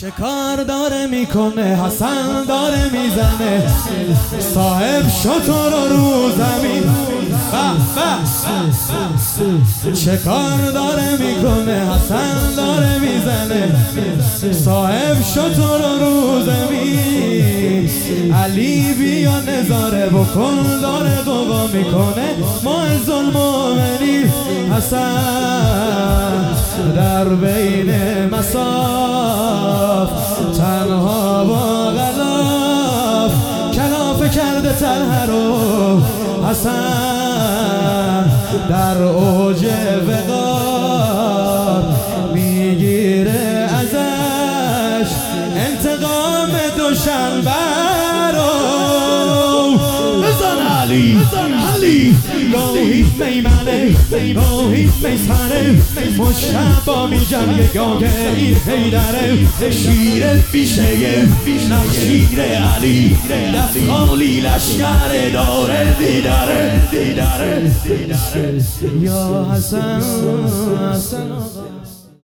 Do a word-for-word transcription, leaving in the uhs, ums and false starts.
چه کار داره میکنه حسن داره میزنه صاحب شطور رو زمین چه کار داره میکنه حسن داره میزنه صاحب شطور رو زمین علی بیا نظاره بکن داره قوا میکنه معز المؤمنین حسن در بین مساف تنها با غلاف کلافه کرده طلحه رو حسن در اوج وقار میگیره ازش انتقام دوشنبه رو بزن علی علی گاهی میمنه گاهی میسنه مشتبا میجم یگاه این حیدره شیر پیشه نقشیر علی دفعالی لشکر داره دیداره دیداره یا حسن حسن